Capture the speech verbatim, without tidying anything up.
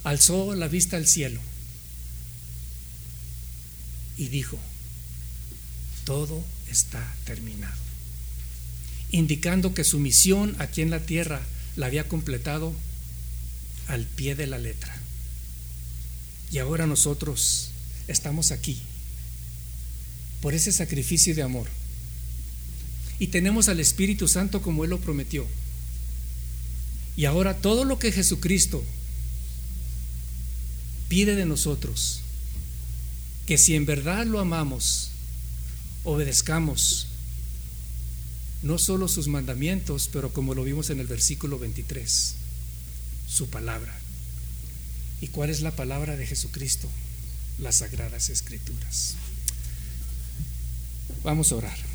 alzó la vista al cielo y dijo: todo está terminado, indicando que su misión aquí en la tierra la había completado al pie de la letra. Y ahora nosotros estamos aquí por ese sacrificio de amor, y tenemos al Espíritu Santo como Él lo prometió. Y ahora todo lo que Jesucristo pide de nosotros, que si en verdad lo amamos, obedezcamos no solo sus mandamientos, pero como lo vimos en el versículo veintitrés, su palabra. ¿Y cuál es la palabra de Jesucristo? Las Sagradas Escrituras. Vamos a orar.